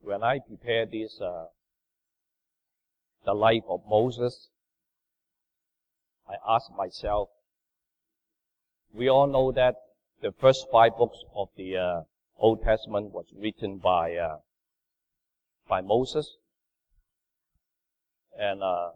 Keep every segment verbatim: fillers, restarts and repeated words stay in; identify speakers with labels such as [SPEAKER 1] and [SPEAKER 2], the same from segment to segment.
[SPEAKER 1] when I prepared this, uh, the life of Moses, I asked myself, we all know that the first five books of the uh, Old Testament was written by uh, by Moses, and uh,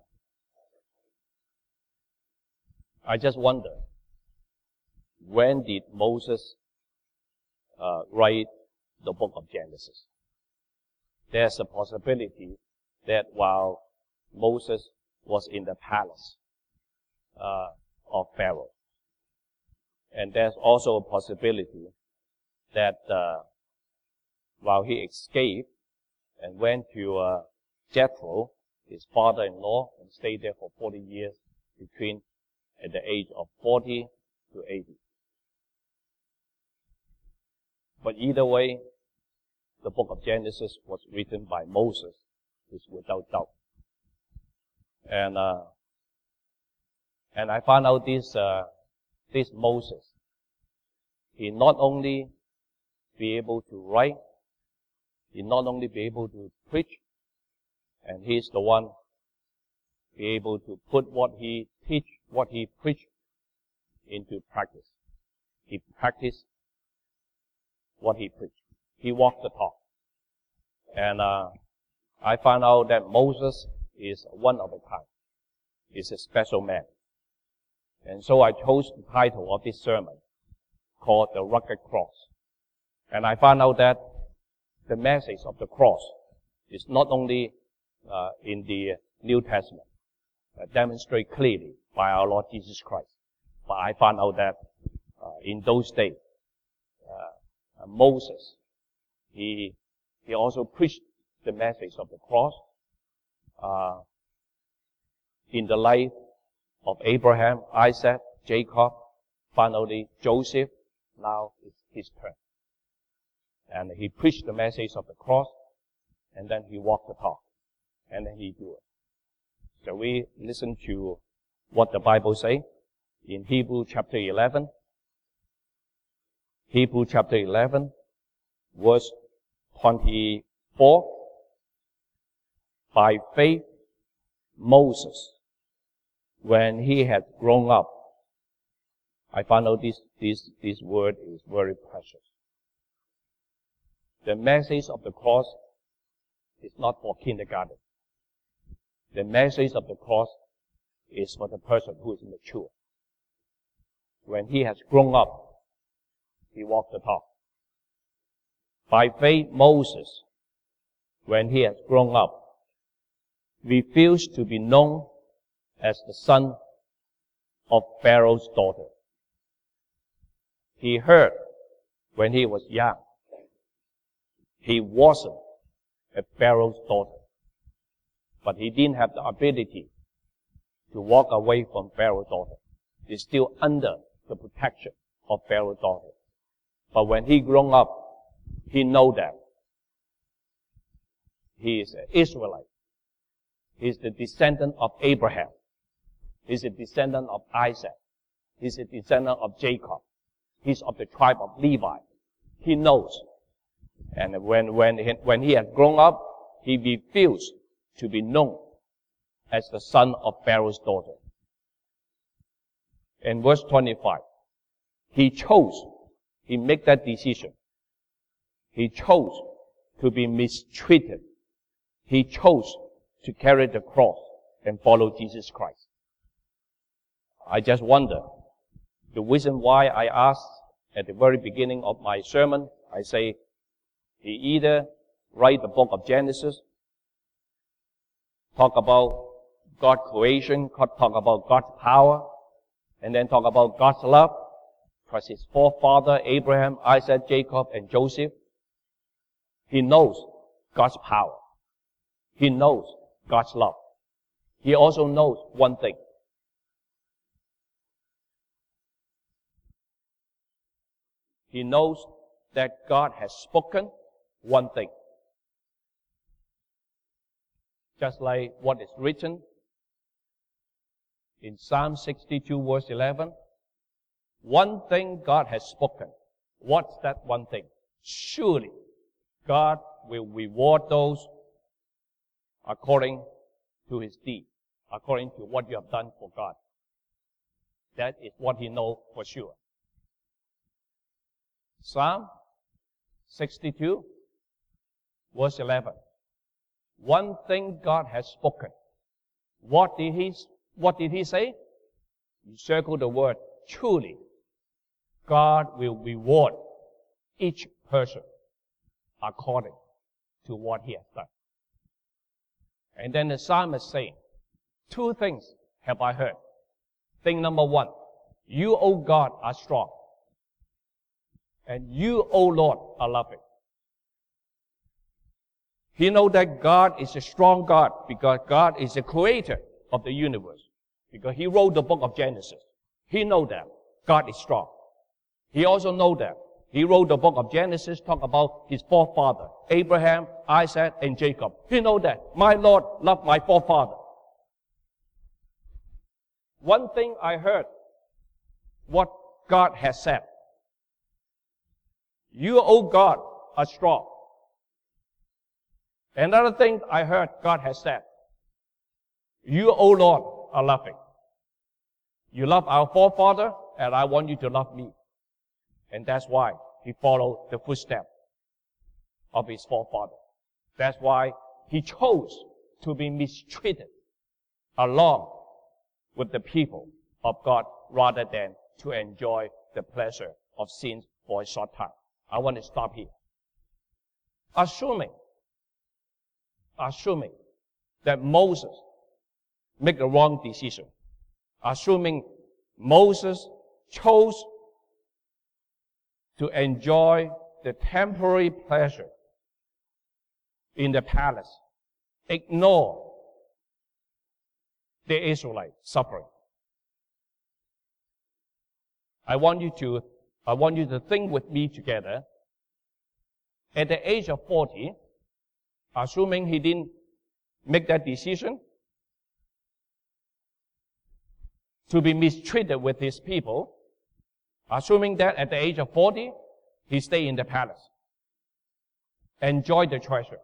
[SPEAKER 1] I just wonder, when did Moses uh, write the book of Genesis? There's a possibility that while Moses was in the palace uh, of Pharaoh, and there's also a possibility that uh, while he escaped and went to uh, Jethro, his father-in-law, and stayed there for forty years between at the age of forty to eighty. But either way, the book of Genesis was written by Moses, is without doubt. And uh, and I found out this uh, this Moses, he not only be able to write, he not only be able to preach, and he's the one be able to put what he teach, what he preach into practice. He practiced what he preached. He walked the talk. And uh, I found out that Moses is one of a kind. He's a special man. And so I chose the title of this sermon, called The Rugged Cross. And I found out that the message of the cross is not only uh, in the New Testament, uh, demonstrated clearly by our Lord Jesus Christ, but I found out that uh, in those days, uh, uh, Moses, he he also preached the message of the cross uh, in the life of Abraham, Isaac, Jacob, finally Joseph. Now it's his turn. And he preached the message of the cross, and then he walked the talk, and then he do it. So we listen to what the Bible say in Hebrew chapter eleven. Hebrew chapter eleven, verse twenty-four. By faith, Moses, when he had grown up, I found out this, this, this word is very precious. The message of the cross is not for kindergarten. The message of the cross is for the person who is mature. When he has grown up, he walked the talk. By faith, Moses, when he has grown up, refused to be known as the son of Pharaoh's daughter. He heard when he was young, he wasn't a Pharaoh's daughter, but he didn't have the ability to walk away from Pharaoh's daughter. He's still under the protection of Pharaoh's daughter. But when he grown up, he know that he is an Israelite. He's the descendant of Abraham. He's a descendant of Isaac. He's a descendant of Jacob. He's of the tribe of Levi. He knows. And when, when, he, when he had grown up, he refused to be known as the son of Pharaoh's daughter. In verse twenty-five, he chose, he made that decision. He chose to be mistreated. He chose to carry the cross and follow Jesus Christ. I just wonder, the reason why I asked at the very beginning of my sermon, I say, he either write the book of Genesis, talk about God's creation, talk about God's power, and then talk about God's love, because his forefather, Abraham, Isaac, Jacob, and Joseph, he knows God's power. He knows God's love. He also knows one thing. He knows that God has spoken one thing. Just like what is written in Psalm sixty-two verse eleven. One thing God has spoken. What's that one thing? Surely God will reward those according to his deed, according to what you have done for God. That is what he knows for sure. Psalm sixty-two, verse eleven. One thing God has spoken. What did he, what did he say? You circle the word, truly. God will reward each person according to what he has done. And then the psalmist saying, two things have I heard. Thing number one, you, O God, are strong. And you, O Lord, are loving. He knows that God is a strong God because God is the creator of the universe. Because he wrote the book of Genesis. He knows that God is strong. He also knows that he wrote the book of Genesis, talk about his forefather, Abraham, Isaac, and Jacob. He knows that my Lord loved my forefather. One thing I heard, what God has said. You, O God, are strong. Another thing I heard God has said. You, O Lord, are loving. You love our forefather, and I want you to love me. And that's why he followed the footsteps of his forefather. That's why he chose to be mistreated along with the people of God rather than to enjoy the pleasure of sin for a short time. I want to stop here. Assuming, assuming that Moses made the wrong decision, assuming Moses chose to enjoy the temporary pleasure in the palace, ignore the Israelites suffering. I want you to, I want you to think with me together. At the age of forty, assuming he didn't make that decision to be mistreated with his people, assuming that at the age of forty, he stayed in the palace, enjoyed the treasure.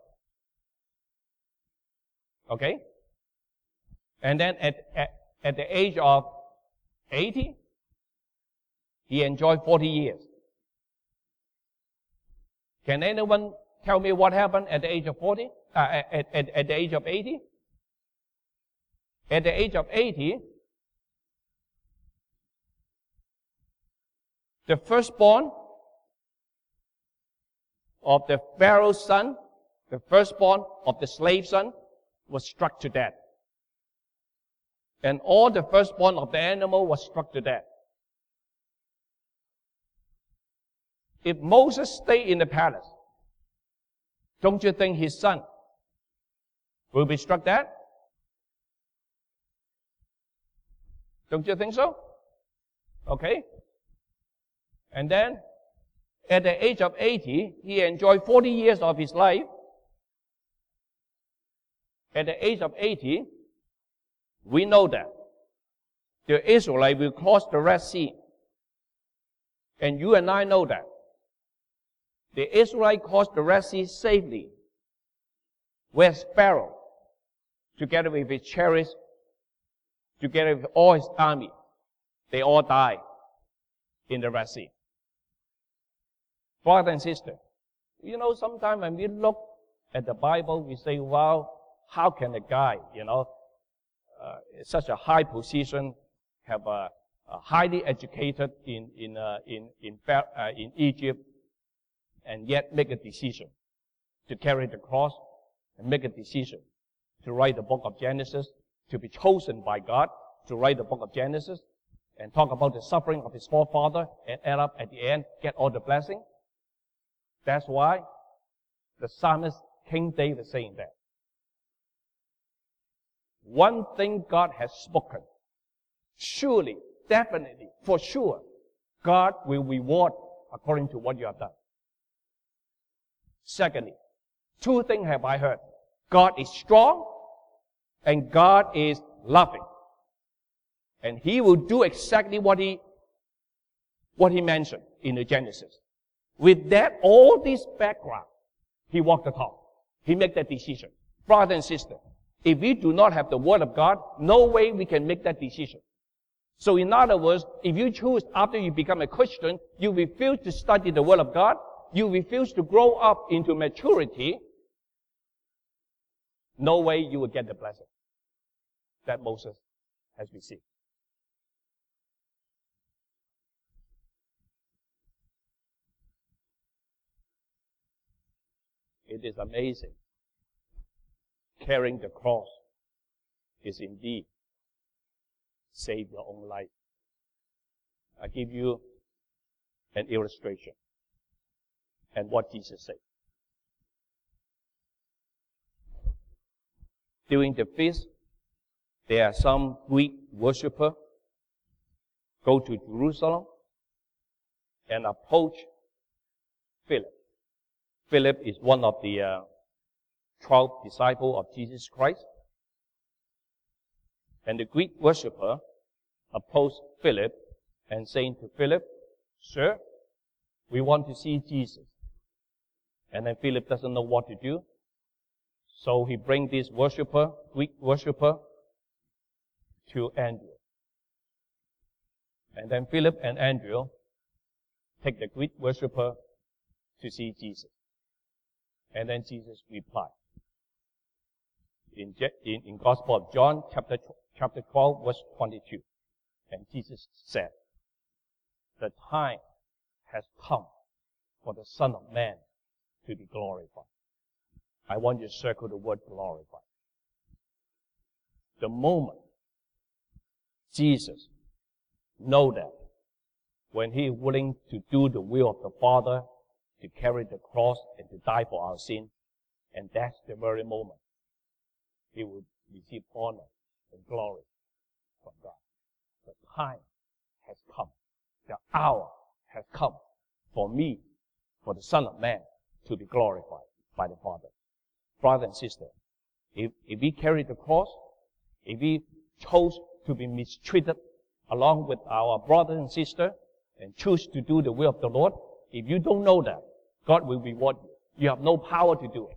[SPEAKER 1] Okay? And then at, at, at the age of eighty, he enjoyed forty years. Can anyone tell me what happened at the age of forty? Uh, at, at, at the age of eighty? At the age of eighty, the firstborn of the Pharaoh's son, the firstborn of the slave son, was struck to death. And all the firstborn of the animal was struck to death. If Moses stayed in the palace, don't you think his son will be struck dead? Don't you think so? Okay. And then, at the age of eighty, he enjoyed forty years of his life. At the age of eighty, we know that the Israelites will cross the Red Sea. And you and I know that. The Israelites crossed the Red Sea safely. Whereas Pharaoh, together with his chariots, together with all his army, they all died in the Red Sea. Brother and sister, you know, sometimes when we look at the Bible, we say, wow, how can a guy, you know, uh, such a high position, have a, a highly educated in in uh, in in, uh, in Egypt, and yet make a decision to carry the cross and make a decision to write the book of Genesis, to be chosen by God to write the book of Genesis, and talk about the suffering of his forefather, and end up at the end get all the blessing. That's why the psalmist King David saying that. One thing God has spoken, surely, definitely, for sure, God will reward according to what you have done. Secondly, two things have I heard. God is strong and God is loving. And he will do exactly what he, what he mentioned in the Genesis. With that, all this background, He walked the talk. He made that decision. Brother and sister, if we do not have the Word of God, no way we can make that decision. So in other words, if you choose after you become a Christian, you refuse to study the Word of God, you refuse to grow up into maturity, no way you will get the blessing that Moses has received. It is amazing. Carrying the cross is indeed save your own life. I give you an illustration and what Jesus said. During the feast, there are some Greek worshippers go to Jerusalem and approach Philip. Philip is one of the uh, twelve disciples of Jesus Christ. And the Greek worshipper approached Philip and saying to Philip, "Sir, we want to see Jesus." And then Philip doesn't know what to do. So he brings this worshipper, Greek worshipper, to Andrew. And then Philip and Andrew take the Greek worshipper to see Jesus. And then Jesus replied. In, in, in Gospel of John, chapter, chapter twelve, verse twenty-two. And Jesus said, "The time has come for the Son of Man to be glorified." I want you to circle the word glorified. The moment Jesus knows that when he is willing to do the will of the Father, to carry the cross and to die for our sin, and that's the very moment he will receive honor and glory from God. The time has come. The hour has come for me, for the Son of Man, to be glorified by the Father. Brother and sister, if, if we carry the cross, if we chose to be mistreated along with our brother and sister, and choose to do the will of the Lord, if you don't know that, God will reward you. You have no power to do it.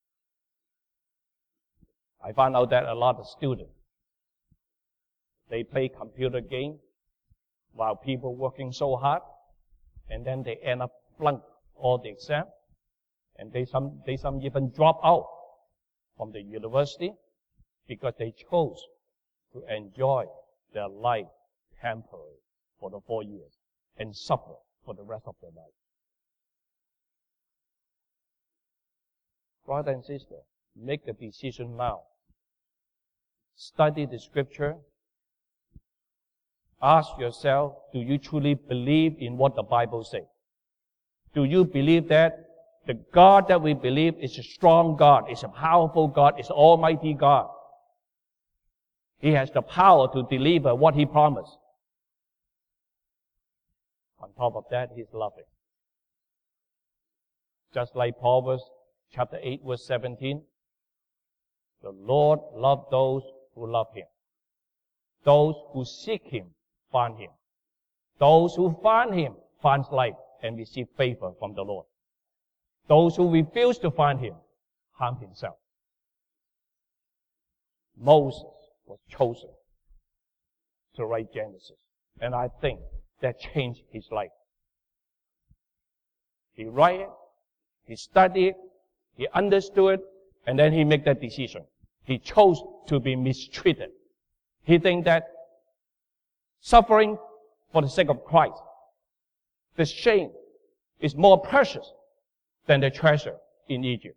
[SPEAKER 1] I found out that a lot of students, they play computer games while people working so hard, and then they end up flunk all the exam, and they some they some even drop out from the university because they chose to enjoy their life temporarily for the four years and suffer for the rest of their life. Brother and sister, make the decision now. Study the scripture. Ask yourself, do you truly believe in what the Bible says? Do you believe that the God that we believe is a strong God, is a powerful God, is an almighty God? He has the power to deliver what He promised. On top of that, He's loving. Just like Proverbs chapter eight, verse seventeen, the Lord loves those who love Him. Those who seek Him find Him. Those who find Him find life and receive favor from the Lord. Those who refuse to find Him harm himself. Moses was chosen to write Genesis, and I think that changed his life. He wrote it, he studied it, he understood it, and then he made that decision. He chose to be mistreated. He thinks that suffering for the sake of Christ, the shame is more precious than the treasure in Egypt.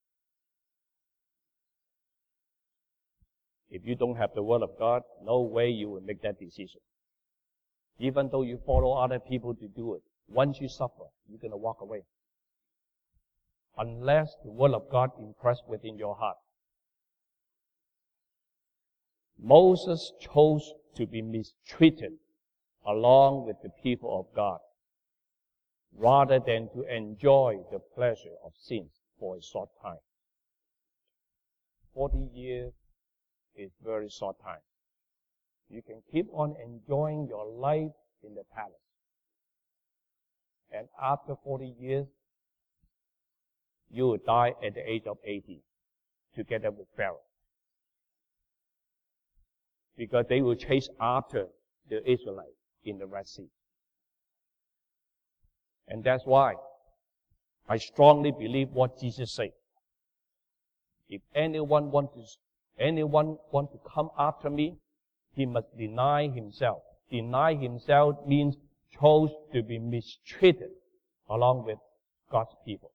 [SPEAKER 1] If you don't have the Word of God, no way you will make that decision. Even though you follow other people to do it, once you suffer, you're going to walk away. Unless the Word of God impressed within your heart. Moses chose to be mistreated along with the people of God, rather than to enjoy the pleasure of sin for a short time. Forty years is very short time. You can keep on enjoying your life in the palace. And after forty years, you will die at the age of eighty, together with Pharaoh. Because they will chase after the Israelites in the Red Sea. And that's why I strongly believe what Jesus said. If anyone want to, anyone want to come after me, he must deny himself. Deny himself means chose to be mistreated along with God's people.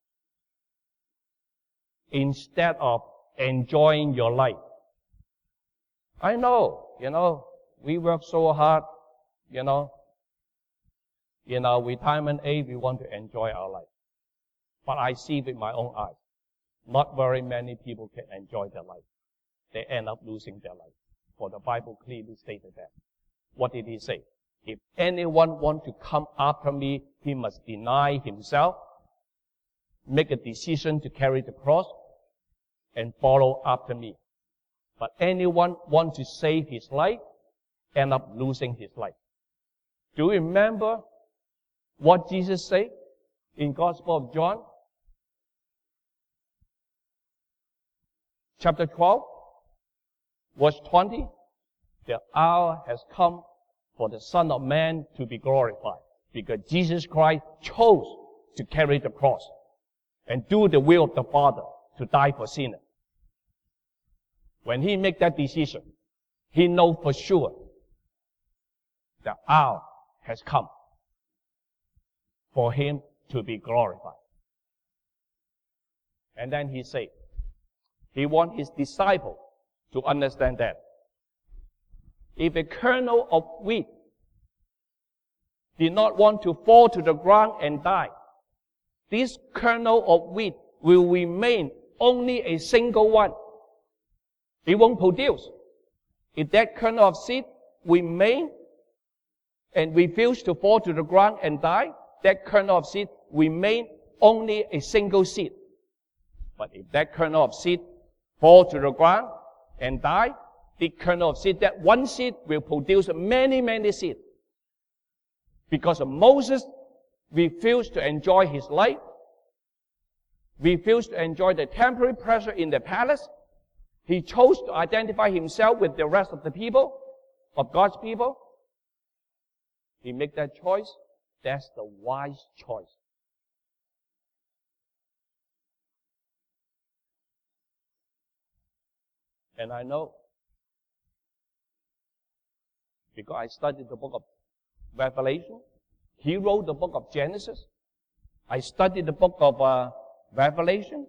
[SPEAKER 1] Instead of enjoying your life. I know, you know, we work so hard, you know. In our retirement age, we want to enjoy our life. But I see with my own eyes, not very many people can enjoy their life. They end up losing their life. For the Bible clearly stated that. What did he say? If anyone want to come after me, he must deny himself, make a decision to carry the cross, and follow after me. But anyone want to save his life, end up losing his life. Do you remember what Jesus said in Gospel of John? Chapter twelve, verse twenty. The hour has come for the Son of Man to be glorified. Because Jesus Christ chose to carry the cross and do the will of the Father to die for sinners. When he make that decision, he knows for sure the hour has come for him to be glorified. And then he said, he wants his disciple to understand that if a kernel of wheat did not want to fall to the ground and die, this kernel of wheat will remain only a single one. It won't produce. If that kernel of seed remain and refuse to fall to the ground and die, that kernel of seed remain only a single seed. But if that kernel of seed fall to the ground and die, the kernel of seed, that one seed will produce many, many seeds. Because Moses refused to enjoy his life, refused to enjoy the temporary pleasure in the palace. He chose to identify himself with the rest of the people, of God's people. He made that choice. That's the wise choice. And I know, because I studied the book of Revelation, he wrote the book of Genesis. I studied the book of uh, Revelation.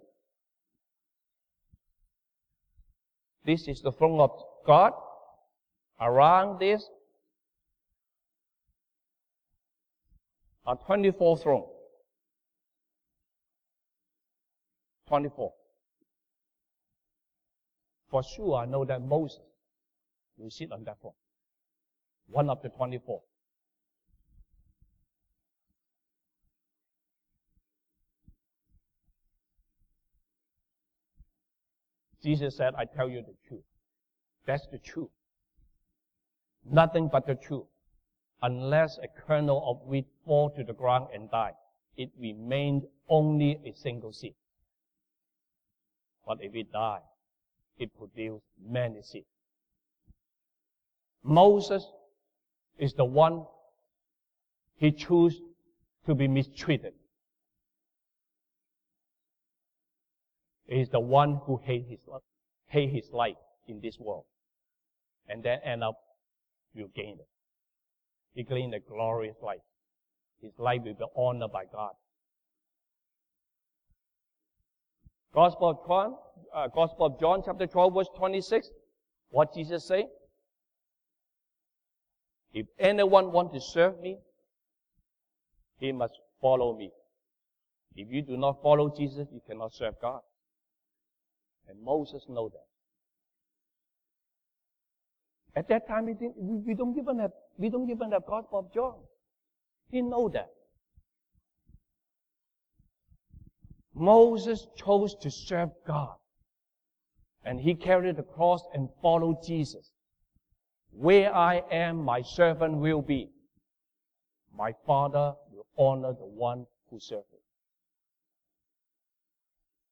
[SPEAKER 1] This is the throne of God. Around this are twenty-four thrones. twenty-four. For sure, I know that Moses will sit on that throne. One of the twenty-four. Jesus said, I tell you the truth. That's the truth. Nothing but the truth. Unless a kernel of wheat fall to the ground and die, it remained only a single seed. But if it died, it produced many seeds. Moses is the one he chose to be mistreated. He is the one who hate his, hate his life in this world. And then end up, will gain it. He gained a glorious life. His life will be honored by God. Gospel of John, uh, Gospel of John, chapter twelve, verse twenty-six. What Jesus say? If anyone want to serve me, he must follow me. If you do not follow Jesus, you cannot serve God. And Moses know that. At that time, we, didn't, we, we don't even have we don't even have Gospel of John. He know that. Moses chose to serve God, and he carried the cross and followed Jesus. Where I am, my servant will be. My Father will honor the one who serves him.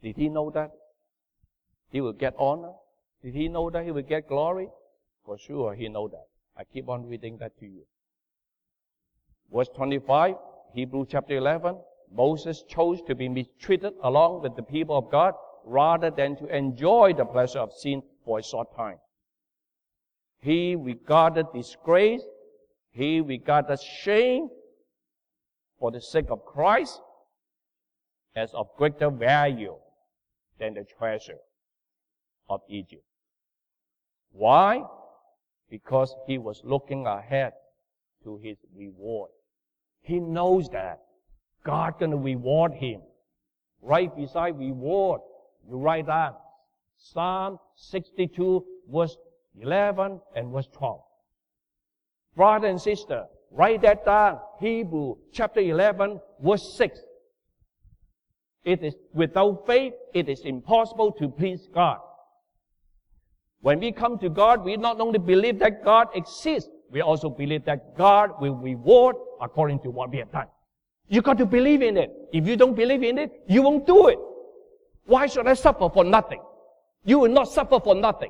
[SPEAKER 1] Did he know that he will get honor? Did he know that he will get glory? For sure he know that. I keep on reading that to you. Verse twenty-five, Hebrews chapter eleven, Moses chose to be mistreated along with the people of God rather than to enjoy the pleasure of sin for a short time. He regarded disgrace, he regarded shame for the sake of Christ as of greater value than the treasure of Egypt. Why? Because he was looking ahead to his reward. He knows that God going to reward him. Right beside reward, you write down Psalm sixty-two, verse eleven and verse twelve. Brother and sister, write that down. Hebrew chapter eleven, verse six. It is without faith, it is impossible to please God. When we come to God, we not only believe that God exists, we also believe that God will reward according to what we have done. You got to believe in it. If you don't believe in it, you won't do it. Why should I suffer for nothing? You will not suffer for nothing.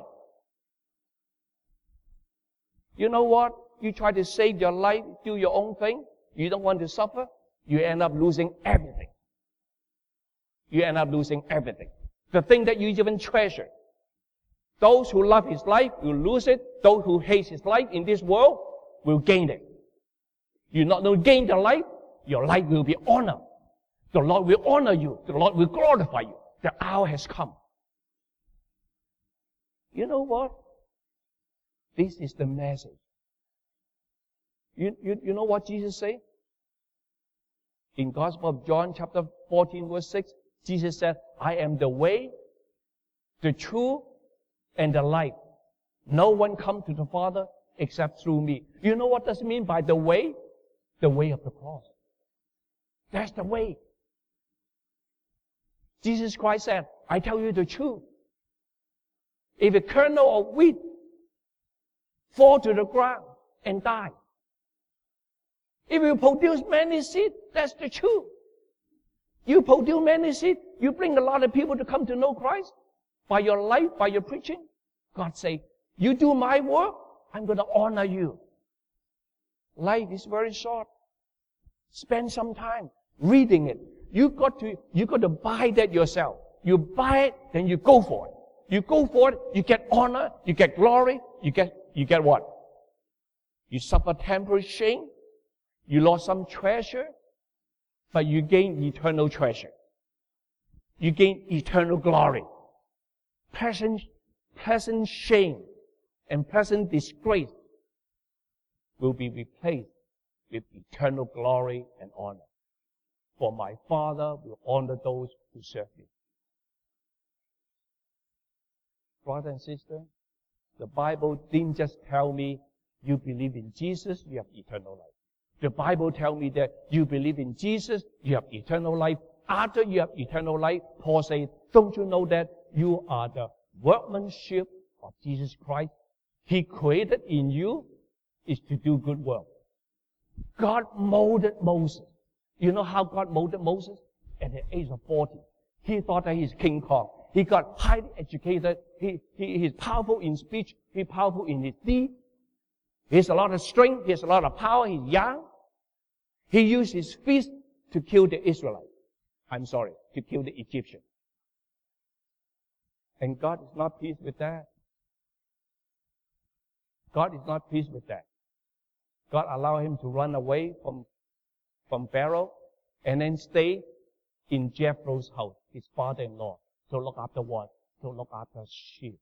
[SPEAKER 1] You know what? You try to save your life, do your own thing. You don't want to suffer. You end up losing everything. You end up losing everything. The thing that you even treasure. Those who love his life will lose it. Those who hate his life in this world will gain it. You not only gain the life, your life will be honored. The Lord will honor you. The Lord will glorify you. The hour has come. You know what? This is the message. You, you, you know what Jesus said? In Gospel of John chapter fourteen verse six, Jesus said, I am the way, the truth, and the life. No one comes to the Father except through me. You know what does it mean by the way? The way of the cross. That's the way. Jesus Christ said, I tell you the truth. If a kernel of wheat fall to the ground and die, if you produce many seed, that's the truth. You produce many seed, you bring a lot of people to come to know Christ by your life, by your preaching. God say, you do my work, I'm going to honor you. Life is very short. Spend some time reading it. You got to, you got to buy that yourself. You buy it, then you go for it. You go for it, you get honor, you get glory, you get, you get what? You suffer temporary shame, you lost some treasure, but you gain eternal treasure. You gain eternal glory. Present, present shame and present disgrace will be replaced with eternal glory and honor. For my Father will honor those who serve him. Brother and sister, the Bible didn't just tell me you believe in Jesus, you have eternal life. The Bible tells me that you believe in Jesus, you have eternal life. After you have eternal life, Paul says, don't you know that you are the workmanship of Jesus Christ? He created in you is to do good work. God molded Moses. You know how God molded Moses? At the age of forty. He thought that he's King Kong. He got highly educated. He, he, he's powerful in speech. He's powerful in his deed. He has a lot of strength. He has a lot of power. He's young. He used his fist to kill the Israelites. I'm sorry, to kill the Egyptians. And God is not pleased with that. God is not pleased with that. God allowed him to run away from, from Pharaoh and then stay in Jethro's house, his father-in-law, to look after what? To look after sheep.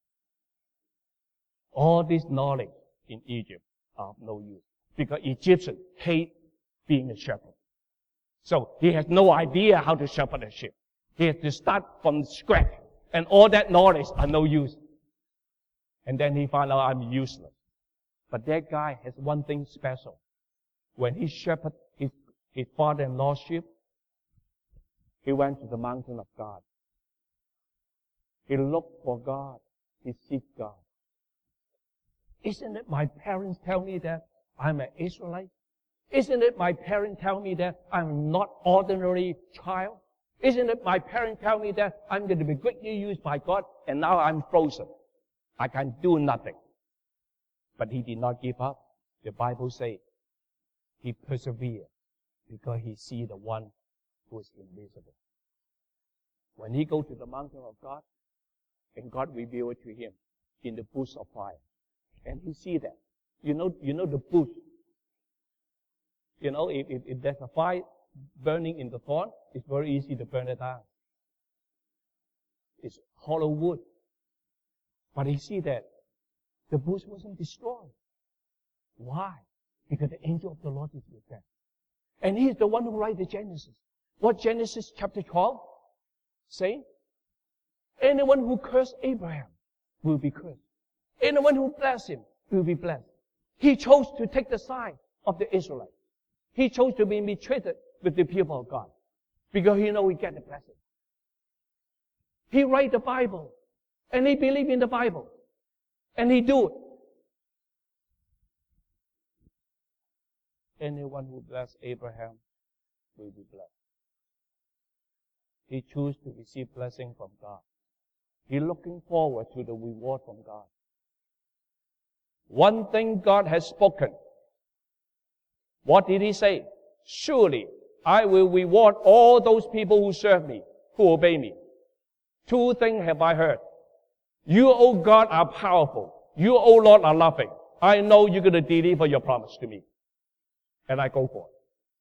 [SPEAKER 1] All this knowledge in Egypt are of no use because Egyptians hate being a shepherd. So he has no idea how to shepherd a sheep. He has to start from scratch, and all that knowledge are no use. And then he found out I'm useless. But that guy has one thing special. When he shepherded his, his father-in-law's sheep, he went to the mountain of God. He looked for God. He seeked God. Isn't it my parents tell me that I'm an Israelite? Isn't it my parents tell me that I'm not ordinary child? Isn't it my parents tell me that I'm going to be greatly used by God, and now I'm frozen. I can do nothing. But he did not give up. The Bible says he persevered because he see the one who is invisible. When he go to the mountain of God, and God revealed it to him in the bush of fire, and he see that. You know, you know the bush. You know, if, if, if there's a fire burning in the thorn, it's very easy to burn it down. It's hollow wood. But he see that the bush wasn't destroyed. Why? Because the angel of the Lord is with them. And he's the one who writes the Genesis. What Genesis chapter twelve say? Anyone who cursed Abraham will be cursed. Anyone who blessed him will be blessed. He chose to take the side of the Israelites. He chose to be mistreated with the people of God because he know he get the blessing. He write the Bible and he believe in the Bible and he do it. Anyone who bless Abraham will be blessed. He choose to receive blessing from God. He looking forward to the reward from God. One thing God has spoken. What did he say? Surely I will reward all those people who serve me, who obey me. Two things have I heard. You, O God, are powerful. You, O Lord, are loving. I know you're going to deliver your promise to me. And I go for it.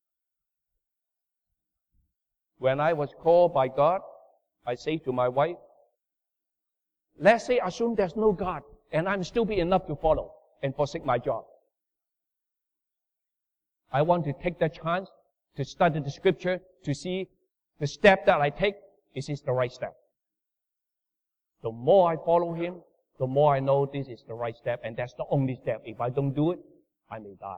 [SPEAKER 1] When I was called by God, I say to my wife, let's say assume there's no God, and I'm stupid enough to follow and forsake my job. I want to take that chance to study the scripture to see the step that I take, is this the right step? The more I follow him, the more I know this is the right step, and that's the only step. If I don't do it, I may die.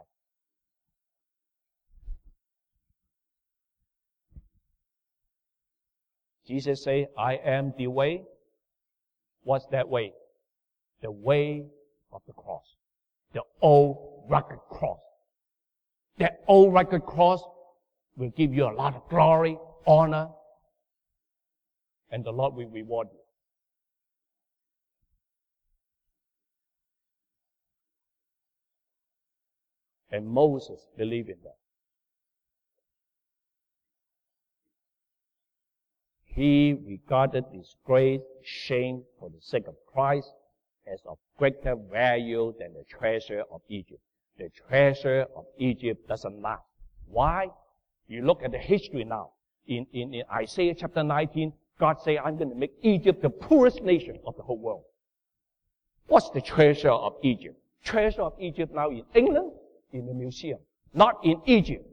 [SPEAKER 1] Jesus said, I am the way. What's that way? The way of the cross. The old rugged cross. That old rugged cross will give you a lot of glory, honor, and the Lord will reward you. And Moses believed in that. He regarded disgrace, shame for the sake of Christ as of greater value than the treasure of Egypt. The treasure of Egypt doesn't last. Why? You look at the history now. In, in, in Isaiah chapter nineteen, God said, I'm going to make Egypt the poorest nation of the whole world. What's the treasure of Egypt? Treasure of Egypt now in England, in the museum, not in Egypt.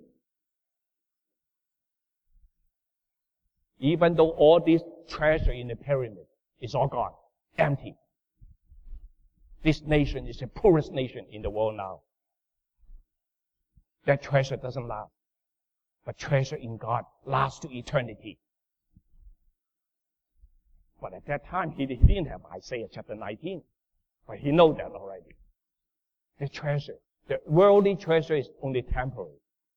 [SPEAKER 1] Even though all this treasure in the pyramid is all gone, empty. This nation is the poorest nation in the world now. That treasure doesn't last. But treasure in God lasts to eternity. But at that time, he didn't have Isaiah chapter nineteen. But he knows that already. The treasure, the worldly treasure is only temporary.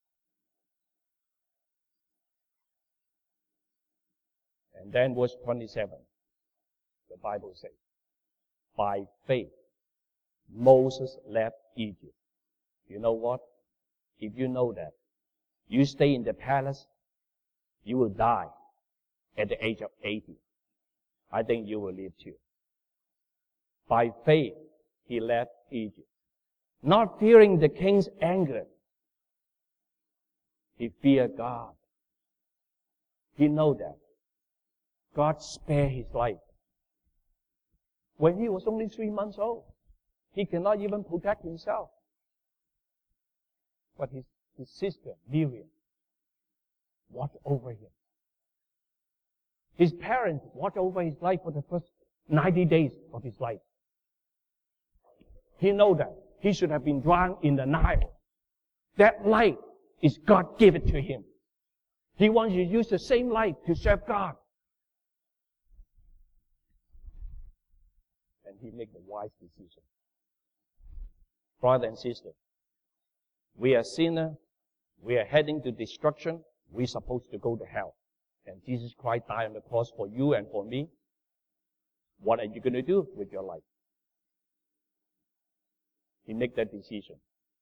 [SPEAKER 1] And then verse twenty-seven, the Bible says, by faith, Moses left Egypt. You know what? If you know that, you stay in the palace, you will die at the age of eighty. I think you will live too. By faith, he left Egypt. Not fearing the king's anger. He feared God. He know that. God spared his life. When he was only three months old, he cannot even protect himself. But his, his sister, Miriam, watched over him. His parents watched over his life for the first ninety days of his life. He knows that he should have been drowned in the Nile. That life is God given to him. He wants to use the same life to serve God. And he made the wise decision. Brother and sister, we are sinners. We are heading to destruction. We're supposed to go to hell. and Jesus Christ died on the cross for you and for me, what are you going to do with your life? He made that decision.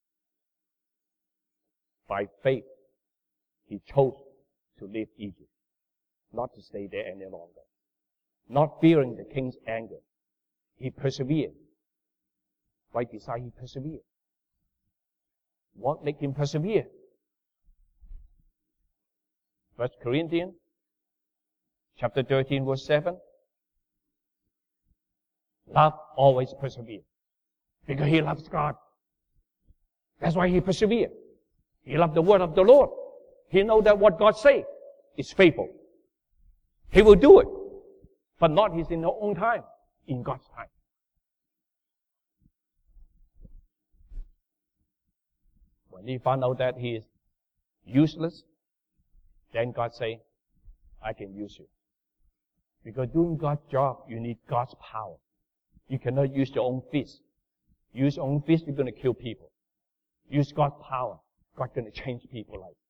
[SPEAKER 1] By faith, he chose to leave Egypt, not to stay there any longer. Not fearing the king's anger, he persevered. Right beside, he persevered. What made him persevere? First Corinthians chapter thirteen, verse seven. Love always perseveres. Because he loves God. That's why he persevered. He loved the word of the Lord. He knows that what God says is faithful. He will do it. But not his in his own time, in God's time. When he found out that he is useless, then God say, I can use you. Because doing God's job, you need God's power. You cannot use your own fist. Use your own fist, you're going to kill people. Use God's power. God's going to change people's life.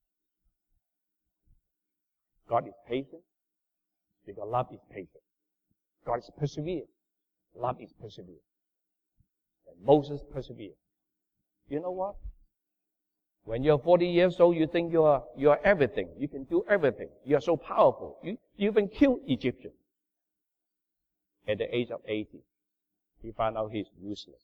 [SPEAKER 1] God is patient because love is patient. God is persevered. Love is persevered. And Moses persevered. You know what? When you're forty years old, you think you are, you are everything. You can do everything. You are so powerful. You, you even killed Egyptians. At the age of eighty, he found out he's useless.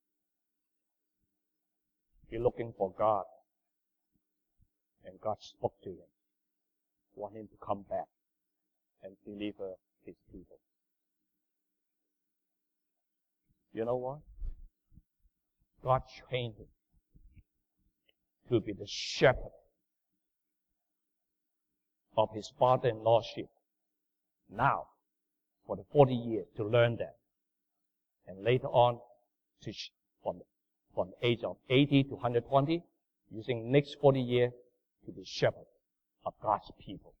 [SPEAKER 1] He's looking for God. And God spoke to him. Want him to come back and deliver his people. You know what? God trained him to be the shepherd of his father-in-law's sheep. Now, for the forty years to learn that. And later on, to sh- from, from the age of eighty to one hundred twenty, using next forty years to be shepherd of God's people.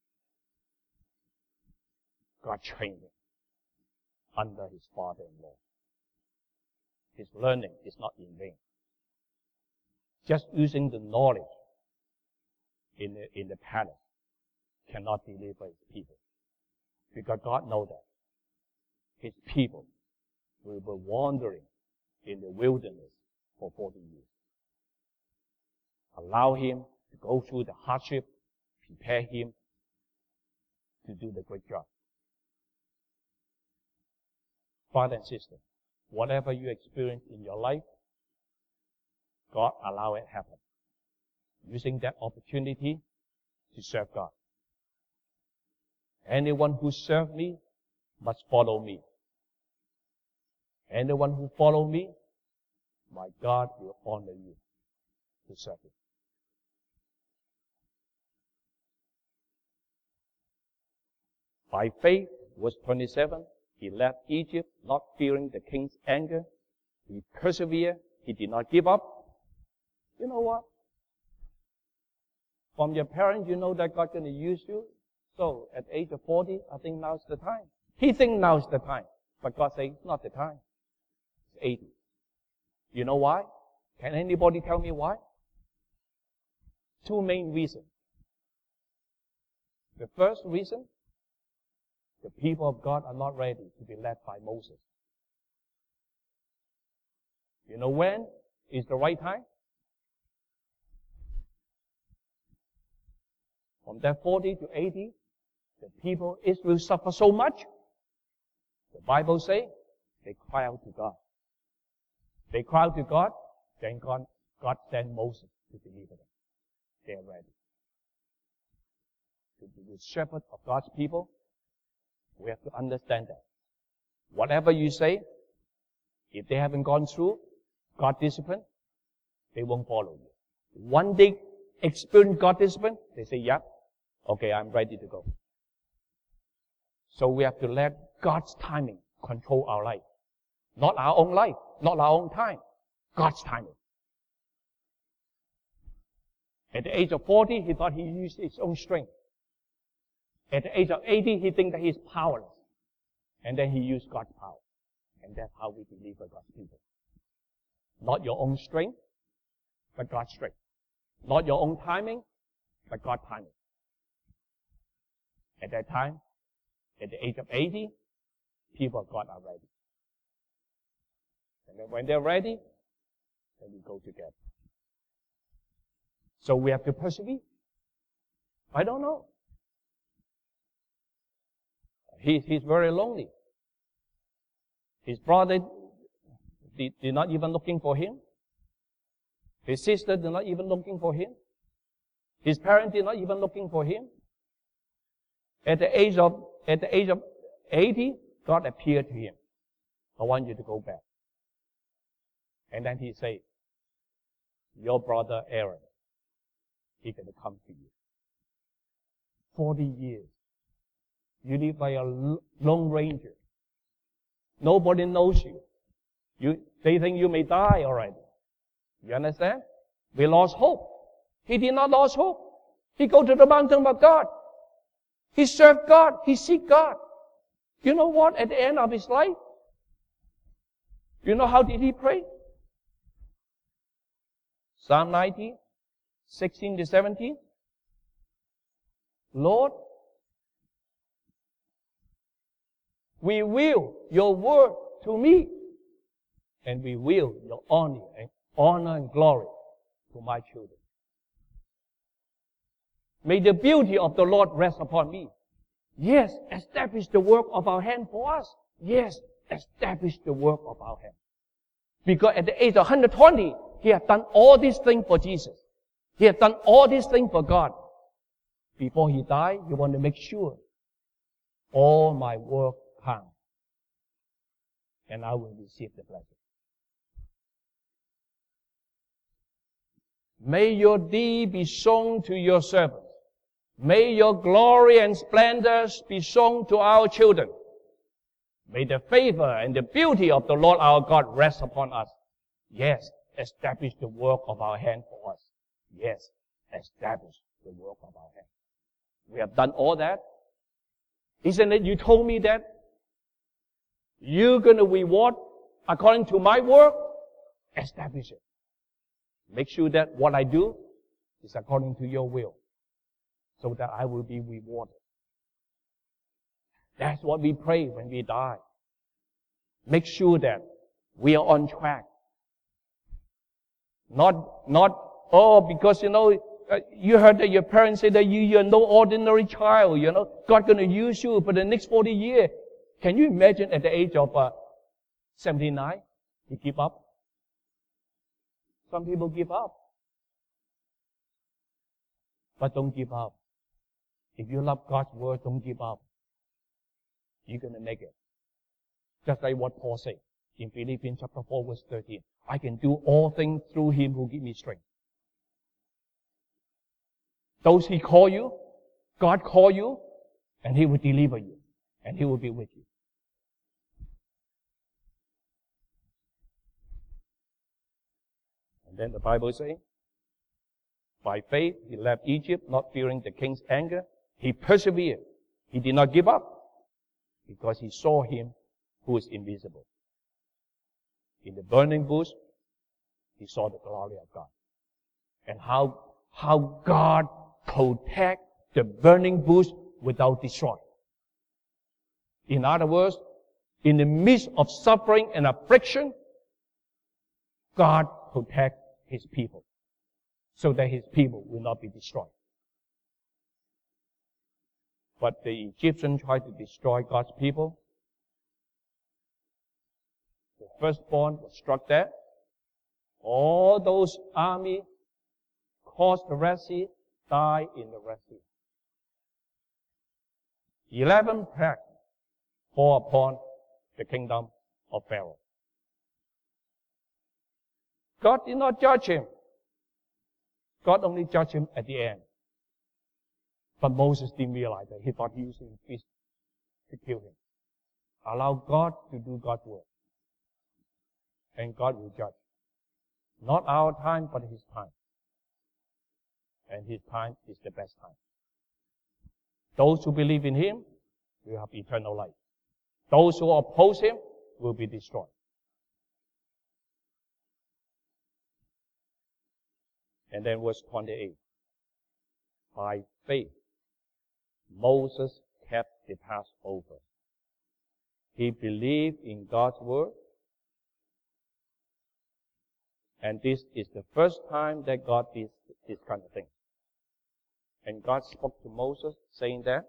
[SPEAKER 1] God trained him under his father-in-law. His learning is not in vain. Just using the knowledge in the, in the palace cannot deliver his people. Because God knows that his people will be wandering in the wilderness for forty years. Allow him to go through the hardship, prepare him to do the great job. Father and sister, whatever you experience in your life, God allow it happen. Using that opportunity to serve God. Anyone who serves me must follow me. Anyone who follow me, my God will honor you to serve him. By faith, verse twenty-seven, he left Egypt, not fearing the king's anger. He persevered. He did not give up. You know what? From your parents, you know that God's going to use you. So, at the age of forty, I think now's the time. He thinks now's the time. But God says, it's not the time. It's eighty. You know why? Can anybody tell me why? Two main reasons. The first reason, the people of God are not ready to be led by Moses. You know when is the right time? From that forty to eighty, the people of Israel suffer so much. The Bible says they cry out to God. They cry out to God, then God, God sent Moses to deliver them. They are ready. To be the shepherd of God's people, we have to understand that. Whatever you say, if they haven't gone through God's discipline, they won't follow you. One day experience God's discipline, they say, yeah, okay, I'm ready to go. So we have to let God's timing control our life. Not our own life, not our own time. God's timing. At the age of forty, he thought he used his own strength. At the age of eighty, he thinks that he's powerless. And then he used God's power. And that's how we deliver God's people. Not your own strength, but God's strength. Not your own timing, but God's timing. At that time, at the age of eighty, people of God are ready. And then when they're ready, then we go together. So we have to persevere. I don't know. He, he's very lonely. His brother did, did not even looking for him. His sister did not even looking for him. His parents did not even looking for him. At the age of, at the age of eighty, God appeared to him. I want you to go back. And then he said, your brother Aaron, he's going to come to you. Forty years. You live by a lone ranger. Nobody knows you. You, they think you may die already. You understand? We lost hope. He did not lose hope. He go to the mountain of God. He served God. He seek God. You know what? At the end of his life, you know how did he pray? Psalm ninety, sixteen to seventeen. Lord, reveal your word to me, and reveal your honor and honor and glory to my children. May the beauty of the Lord rest upon me. Yes, establish the work of our hand for us. Yes, establish the work of our hand. Because at the age of one hundred twenty, he had done all these things for Jesus. He had done all these things for God. Before he died, he wanted to make sure all my work counts, and I will receive the blessing. May your deed be shown to your servants. May your glory and splendors be shown to our children. May the favor and the beauty of the Lord our God rest upon us. Yes, establish the work of our hand for us. Yes, establish the work of our hand. We have done all that. Isn't it you told me that? You're going to reward according to my work? Establish it. Make sure that what I do is according to your will, so that I will be rewarded. That's what we pray when we die. Make sure that we are on track. Not, not, oh, because, you know, uh, you heard that your parents say that you, you're no ordinary child, you know. God's going to use you for the next forty years. Can you imagine at the age of uh, seventy-nine, you give up? Some people give up. But don't give up. If you love God's word, don't give up. You're going to make it. Just like what Paul said in Philippians chapter four, verse thirteen. I can do all things through him who gives me strength. Those he call you, God call you, and he will deliver you, and he will be with you. And then the Bible says, by faith he left Egypt, not fearing the king's anger. He persevered. He did not give up, because he saw him who is invisible. In the burning bush, he saw the glory of God. And how, how God protect the burning bush without destroy. In other words, in the midst of suffering and affliction, God protect his people, so that his people will not be destroyed. But the Egyptians tried to destroy God's people. The firstborn was struck dead. All those army crossed the Red Sea, died in the Red Sea. Eleven plagues fall upon the kingdom of Pharaoh. God did not judge him. God only judged him at the end. But Moses didn't realize that. He thought he was using fish to kill him. Allow God to do God's work. And God will judge. Not our time, but his time. And his time is the best time. Those who believe in him will have eternal life. Those who oppose him will be destroyed. And then verse twenty-eight. By faith, Moses kept the Passover. He believed in God's word. And this is the first time that God did this kind of thing. And God spoke to Moses saying that,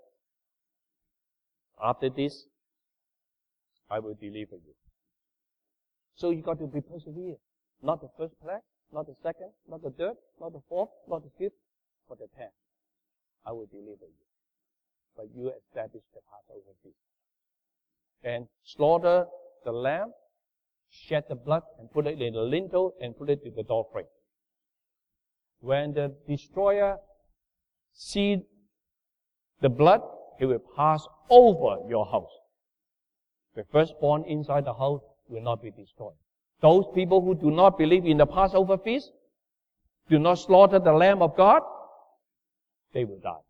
[SPEAKER 1] after this, I will deliver you. So you got to be persevered. Not the first plague, not the second, not the third, not the fourth, not the fifth, but the tenth. I will deliver you. But you establish the Passover feast. And slaughter the lamb, shed the blood, and put it in the lintel, and put it in the doorframe. When the destroyer sees the blood, he will pass over your house. The firstborn inside the house will not be destroyed. Those people who do not believe in the Passover feast, do not slaughter the Lamb of God, they will die.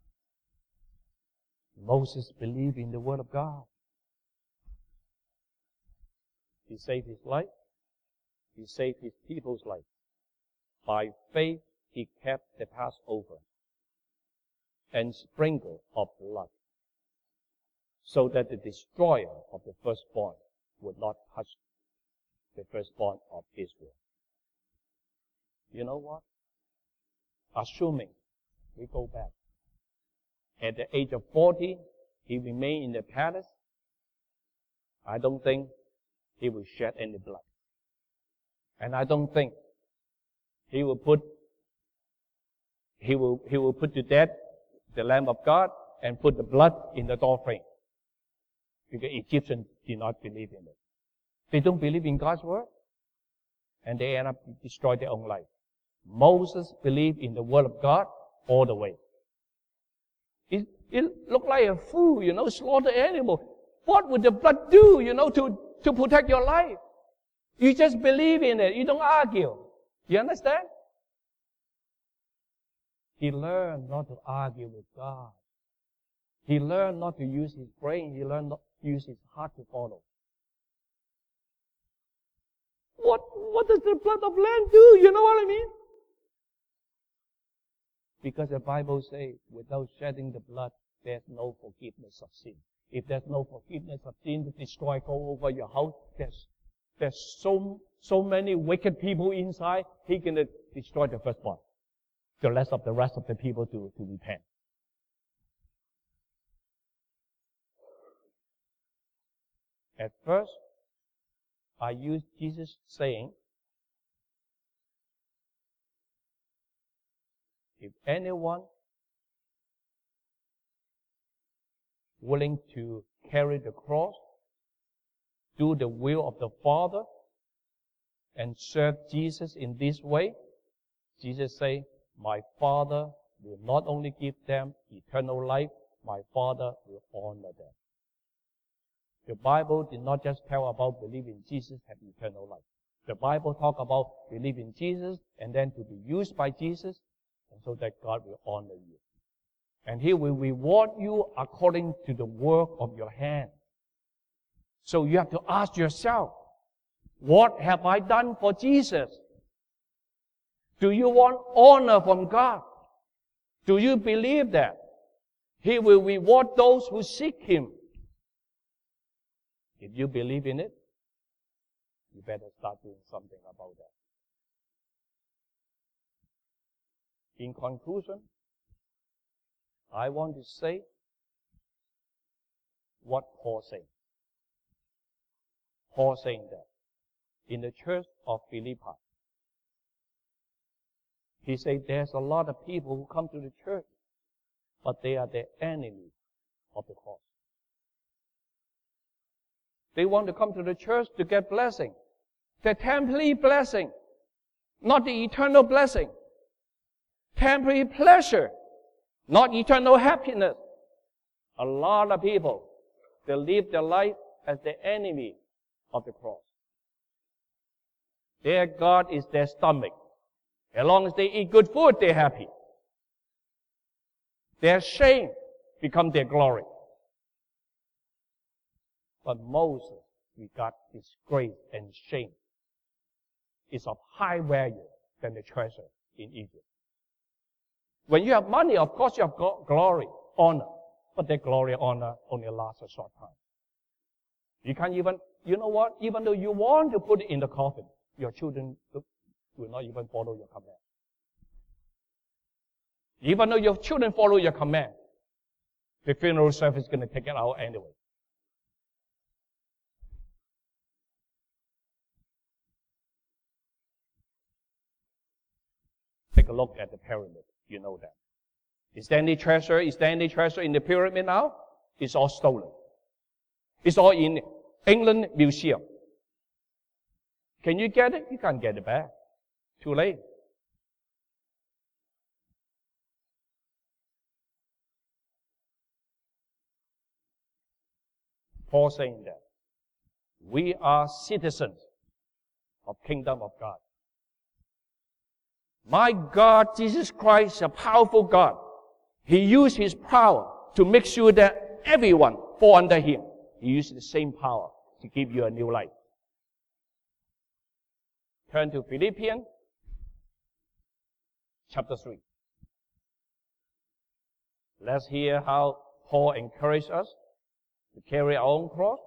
[SPEAKER 1] Moses believed in the Word of God. He saved his life. He saved his people's life. By faith, he kept the Passover and sprinkled of blood, so that the destroyer of the firstborn would not touch the firstborn of Israel. You know what? Assuming we go back. At the age of forty, he remained in the palace. I don't think he will shed any blood. And I don't think he will put he will he will put to death the Lamb of God and put the blood in the doorframe. Because Egyptians did not believe in it. They don't believe in God's word. And they end up destroying their own life. Moses believed in the word of God all the way. It, it looked like a fool, you know, slaughter animal. What would the blood do, you know, to, to protect your life? You just believe in it. You don't argue. You understand? He learned not to argue with God. He learned not to use his brain. He learned not to use his heart to follow. What, what does the blood of lamb do? You know what I mean? Because the Bible says, without shedding the blood, there's no forgiveness of sin. If there's no forgiveness of sin, the destroyer go over your house. There's, there's so, so many wicked people inside, he can destroy the firstborn. The rest of the rest of the people to, to repent. At first, I used Jesus saying, if anyone willing to carry the cross, do the will of the Father, and serve Jesus in this way, Jesus say, my Father will not only give them eternal life, my Father will honor them. The Bible did not just tell about believing Jesus have eternal life. The Bible talk about believing Jesus and then to be used by Jesus, and so that God will honor you. And He will reward you according to the work of your hand. So you have to ask yourself, what have I done for Jesus? Do you want honor from God? Do you believe that He will reward those who seek Him? If you believe in it, you better start doing something about that. In conclusion, I want to say what Paul said. Paul saying that in the church of Philippi, he said there's a lot of people who come to the church, but they are the enemies of the cross. They want to come to the church to get blessing. The temporary blessing, not the eternal blessing. Temporary pleasure, not eternal happiness. A lot of people, they live their life as the enemy of the cross. Their God is their stomach. As long as they eat good food, they're happy. Their shame becomes their glory. But Moses regard disgrace and shame is of high value than the treasure in Egypt. When you have money, of course you have glory, honor. But that glory and honor only lasts a short time. You can't even, you know what? Even though you want to put it in the coffin, your children will not even follow your command. Even though your children follow your command, the funeral service is going to take it out anyway. Take a look at the pyramid. You know that. Is there any treasure? Is there any treasure in the pyramid now? It's all stolen. It's all in England Museum. Can you get it? You can't get it back. Too late. Paul saying that we are citizens of kingdom of God. My God, Jesus Christ, a powerful God. He used His power to make sure that everyone fall under Him. He used the same power to give you a new life. Turn to Philippians chapter three. Let's hear how Paul encouraged us to carry our own cross.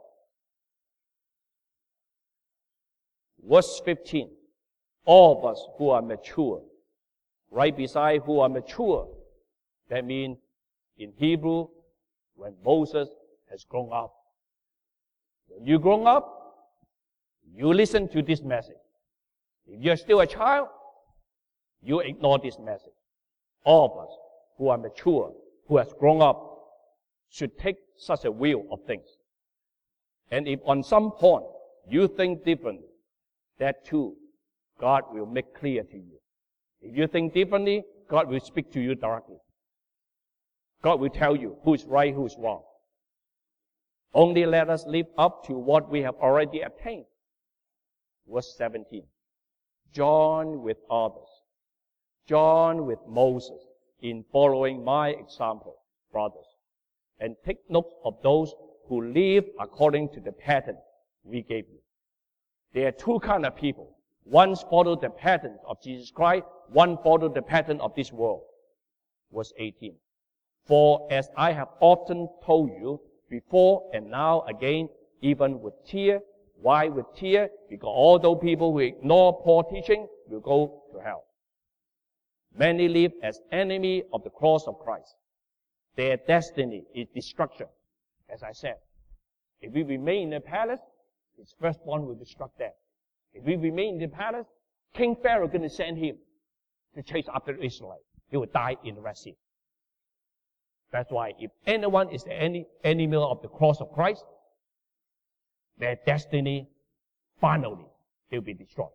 [SPEAKER 1] Verse fifteen. All of us who are mature, right beside who are mature, that means in Hebrew, when Moses has grown up. When you grown up, you listen to this message. If you're still a child, you ignore this message. All of us who are mature, who has grown up, should take such a view of things. And if on some point you think differently, that too, God will make clear to you. If you think differently, God will speak to you directly. God will tell you who is right, who is wrong. Only let us live up to what we have already attained. Verse seventeen. Join with others. Join with Moses in following my example, brothers. And take note of those who live according to the pattern we gave you. There are two kinds of people. One followed the pattern of Jesus Christ. One followed the pattern of this world. Verse eighteen. For as I have often told you before and now again, even with tears. Why with tears? Because all those people who ignore Paul's teaching will go to hell. Many live as enemies of the cross of Christ. Their destiny is destruction. As I said, if we remain in the palace, his firstborn will be struck dead. If we remain in the palace, King Pharaoh is going to send him to chase after the Israelites. He will die in the Red Sea. That's why if anyone is any enemy of the cross of Christ, their destiny, finally, will be destroyed.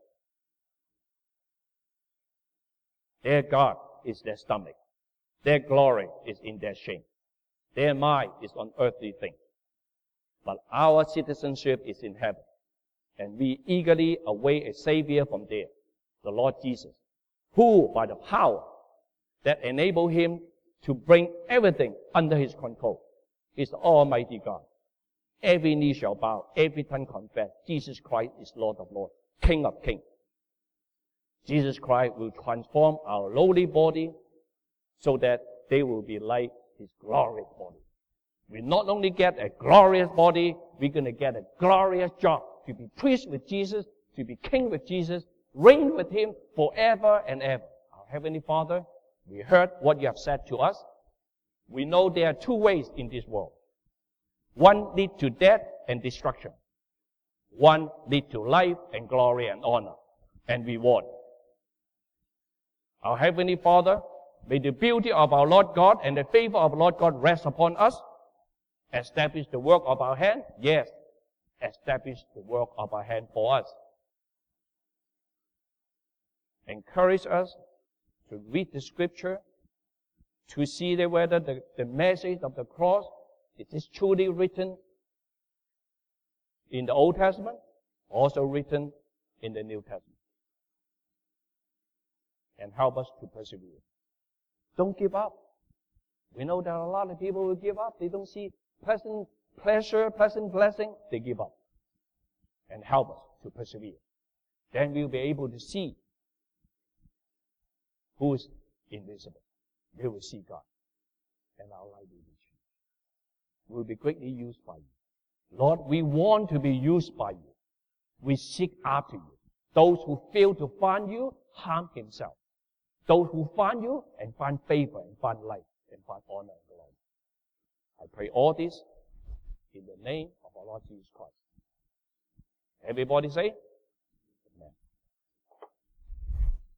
[SPEAKER 1] Their God is their stomach. Their glory is in their shame. Their mind is on earthly things. But our citizenship is in heaven. And we eagerly await a Savior from there, the Lord Jesus, who, by the power that enabled Him to bring everything under His control, is the Almighty God. Every knee shall bow, every tongue confess, Jesus Christ is Lord of lords, King of kings. Jesus Christ will transform our lowly body so that they will be like His glorious body. We not only get a glorious body, we're going to get a glorious job to be priest with Jesus, to be king with Jesus, reign with Him forever and ever. Our Heavenly Father, we heard what you have said to us. We know there are two ways in this world. One leads to death and destruction. One leads to life and glory and honor and reward. Our Heavenly Father, may the beauty of our Lord God and the favor of Lord God rest upon us. Establish the work of our hand. Yes, establish the work of our hand for us. Encourage us to read the scripture, to see that whether the, the message of the cross is this truly written in the Old Testament, also written in the New Testament. And help us to persevere. Don't give up. We know there are a lot of people who give up. They don't see pleasant pleasure, pleasant blessing. They give up. And help us to persevere. Then we'll be able to see who is invisible. We will see God. And our life will be changed. will be greatly used by you. Lord, we want to be used by you. We seek after you. Those who fail to find you harm himself. Those who find you and find favor and find life and find honor and glory. I pray all this in the name of our Lord Jesus Christ. Everybody say,